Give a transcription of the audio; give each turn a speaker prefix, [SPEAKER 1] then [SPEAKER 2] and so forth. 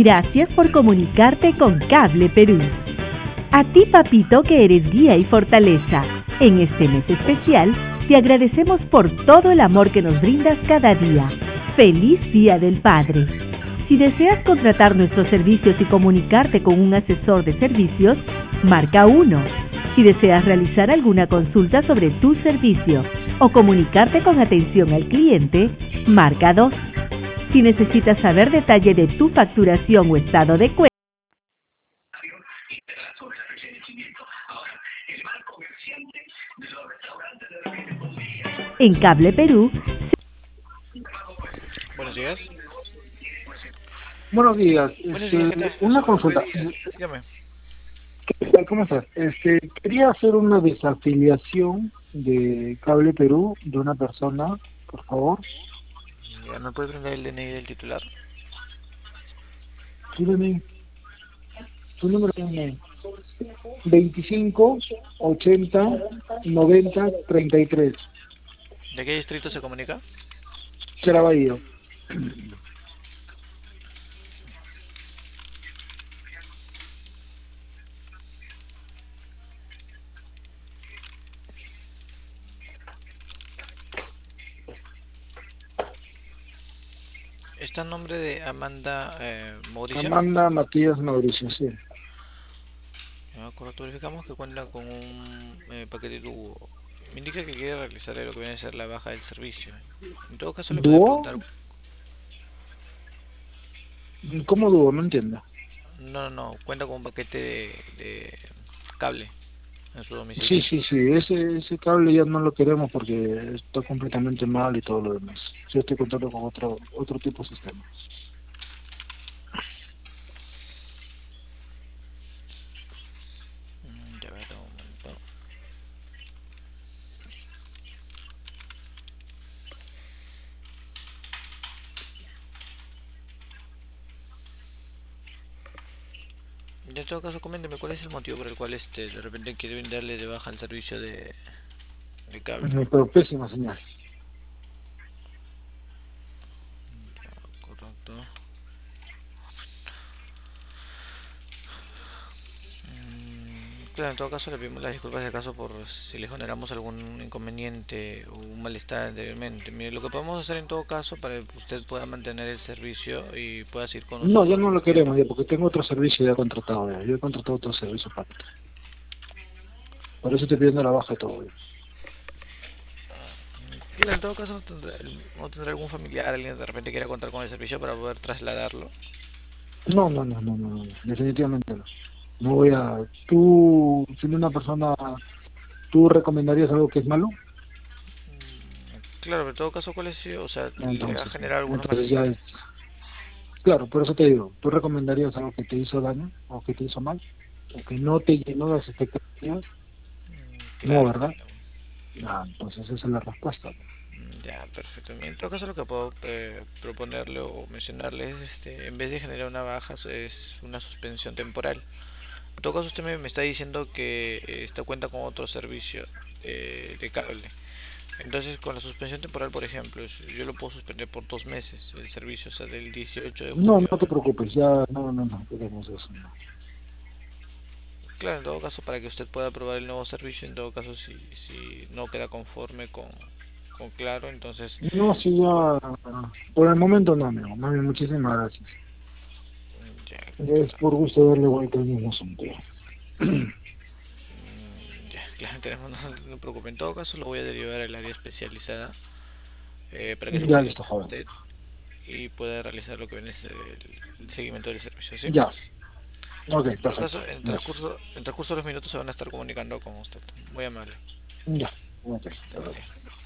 [SPEAKER 1] Gracias por comunicarte con Cable Perú. A ti, papito, que eres guía y fortaleza. En este mes especial, te agradecemos por todo el amor que nos brindas cada día. ¡Feliz Día del Padre! Si deseas contratar nuestros servicios y comunicarte con un asesor de servicios, marca 1. Si deseas realizar alguna consulta sobre tu servicio o comunicarte con atención al cliente, marca 2. Si necesitas saber detalle de tu facturación o estado de cuenta, en Cable Perú.
[SPEAKER 2] Buenos días.
[SPEAKER 3] Buenos días,
[SPEAKER 2] Buenos días, ¿qué tal?
[SPEAKER 3] una consulta.
[SPEAKER 2] Dígame.
[SPEAKER 3] ¿Qué tal? ¿Cómo estás? Quería hacer una desafiliación de Cable Perú de una persona, por favor.
[SPEAKER 2] ¿Ya me puede brindar el DNI del titular?
[SPEAKER 3] Tu DNI, tu número de DNI. 25 80 90 33.
[SPEAKER 2] ¿De qué distrito se comunica?
[SPEAKER 3] Caraballo.
[SPEAKER 2] ¿Está en nombre de Amanda Mauricio?
[SPEAKER 3] Amanda Matías Mauricio, sí.
[SPEAKER 2] Ya, correcto, verificamos que cuenta con un paquete Duo. Me indica que quiere realizar lo que viene a ser la baja del servicio. En todo caso le podría
[SPEAKER 3] ¿Dúo?
[SPEAKER 2] preguntar...
[SPEAKER 3] ¿Cómo dúo? No entiendo.
[SPEAKER 2] No, cuenta con un paquete de cable en su
[SPEAKER 3] Sí,
[SPEAKER 2] domicilio.
[SPEAKER 3] sí, sí, ese cable ya no lo queremos porque está completamente mal y todo lo demás. Yo estoy contando con otro tipo de sistema.
[SPEAKER 2] Ya ver, un momento. En todo caso, coménteme cuál es el motivo por el cual de repente quiere darle de baja el servicio de cable.
[SPEAKER 3] Pero pésima señal.
[SPEAKER 2] Correcto. Claro, en todo caso le pedimos las disculpas de acaso por si le generamos algún inconveniente o un malestar anteriormente. Mire, lo que podemos hacer en todo caso para que usted pueda mantener el servicio y pueda seguir con
[SPEAKER 3] No, ya
[SPEAKER 2] nosotros
[SPEAKER 3] no lo
[SPEAKER 2] cumpliendo.
[SPEAKER 3] queremos ya porque tengo otro servicio ya contratado ya. Yo he contratado otro servicio aparte. Por eso estoy pidiendo la baja de todo. Ya.
[SPEAKER 2] Claro, en todo caso no tendrá algún familiar, alguien de repente quiera contar con el servicio para poder trasladarlo.
[SPEAKER 3] No, no, no, no, no, no, definitivamente no. No voy a... Tú, siendo una persona, ¿tú recomendarías algo que es malo?
[SPEAKER 2] Claro, pero en todo caso, ¿cuál es? O sea, le va a
[SPEAKER 3] Entonces,
[SPEAKER 2] generar algunos
[SPEAKER 3] entonces ya
[SPEAKER 2] malestares.
[SPEAKER 3] es... Claro, por eso te digo, ¿tú recomendarías algo que te hizo daño o que te hizo mal? ¿O que no te llenó las expectativas? No,
[SPEAKER 2] Claro,
[SPEAKER 3] ¿verdad?
[SPEAKER 2] entiendo.
[SPEAKER 3] Ah, entonces esa es la respuesta.
[SPEAKER 2] Ya, perfecto. En todo caso, lo que puedo proponerle o mencionarle es, en vez de generar una baja, es una suspensión temporal. En todo caso, usted me está diciendo que esta cuenta con otro servicio de cable. Entonces, con la suspensión temporal, por ejemplo, yo lo puedo suspender por 2 meses el servicio, o sea, del 18 de
[SPEAKER 3] No,
[SPEAKER 2] junio.
[SPEAKER 3] no te preocupes, ya, no, no, no, queremos eso. No.
[SPEAKER 2] Claro, en todo caso, para que usted pueda probar el nuevo servicio, en todo caso, si no queda conforme con Claro, entonces,
[SPEAKER 3] No, sí, ya, por el momento no, amigo. Mami, muchísimas gracias.
[SPEAKER 2] ya,
[SPEAKER 3] Es por gusto darle vuelta al mismo asunto.
[SPEAKER 2] ya, claro, no se preocupe. En todo caso, lo voy a derivar al área especializada para que se
[SPEAKER 3] Ya
[SPEAKER 2] comunique
[SPEAKER 3] listo,
[SPEAKER 2] con
[SPEAKER 3] joven.
[SPEAKER 2] usted y pueda realizar lo que viene a ser el seguimiento del servicio, ¿sí?
[SPEAKER 3] Ya, ok,
[SPEAKER 2] En todo
[SPEAKER 3] perfecto.
[SPEAKER 2] caso,
[SPEAKER 3] Gracias.
[SPEAKER 2] en transcurso de los minutos se van a estar comunicando con usted. Muy amable.
[SPEAKER 3] Ya, ok, perfecto.
[SPEAKER 2] Vale.